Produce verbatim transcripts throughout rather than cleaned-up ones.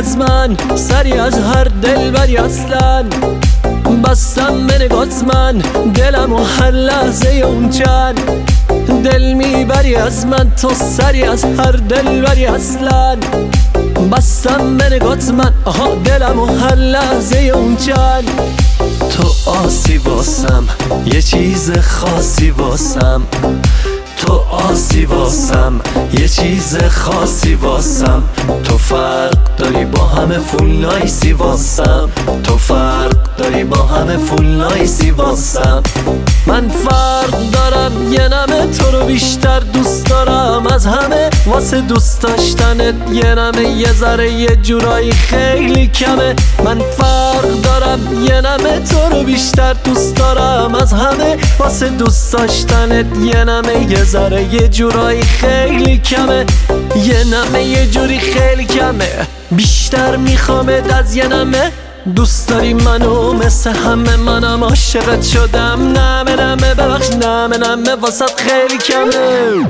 از من، سری از هر دلبری اصلا. بستم به نگات من دلم و هر لحظه اون چند. دل میبری از من تو، سری از هر دلبری اصلا. بستم به نگات من، آها دلم و هر لحظه اون چند. تو آسی واسم، یه چیز خاصی واسم. تو آسی واسم، یه چیز خاصی واسم. تو فرق داری با همه فول نایسی واسم. تو فرق داری با همه فول نایسی واسم. من فرق دارم، یه نمه تو رو بیشتر دوست دارم از همه. واسه دوست داشتنت یه نمه یه ذره یه جورایی خیلی کمه. من فرق دارم، یه نمه تو رو بیشتر دوست دارم از همه. واسه دوست داشتنت یه نمه یه ذره یه جورایی خیلی کمه. یه نمه یه جوری خیلی کمه، بیشتر میخوامت از یه نمه. دوست داری منو مثل همه، منم عاشقت شدم. نمه نمه ببخش، نمه نمه واسط خیلی کمه.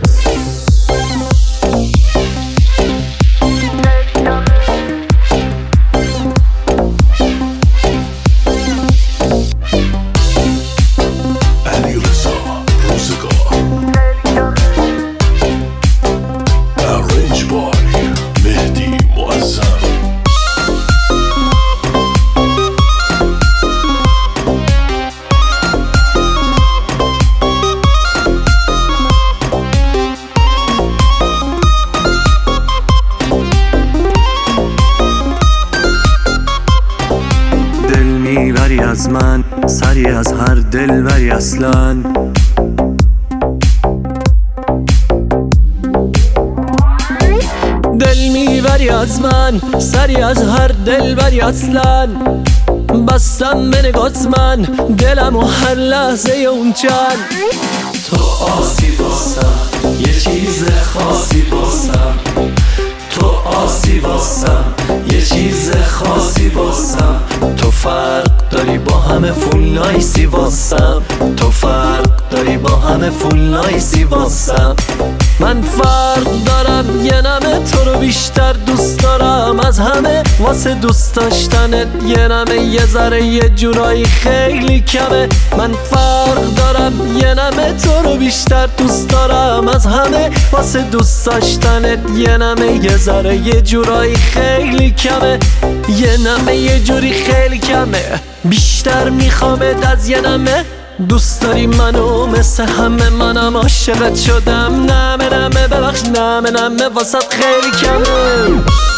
میبری از من، سری از هر دلبری اصلا. دل میبری از من، سری از هر دلبری اصلا. بستم به نگات من دلم و هر لحظه اون چند. تو آسی واسم، یه چیز خاصی واسم. تو آسی واسم، یه چیز خاصی واسم. تو فرق داری با همه فول نایسی واسم. تو فرق داری با همه فول نایسی واسم. من فرق دارم، یه نمه تو رو بیشتر دوست دارم از همه. واسه دوست داشتنت یه نمه یه ذره یه جورایی خیلی کمه. من فرق دارم، یه نمه تو رو بیشتر دوست دارم از همه. واسه دوست داشتنت یه نمه یه ذره یه جورایی خیلی کمه. یه نمه یه جوری خیلی کمه، بیشتر میخوامت از یه نمه. دوست داری منو مثل همه، منم عاشقت شدم. نمه نمه ببخش، نمه نمه واسط خیلی کمه.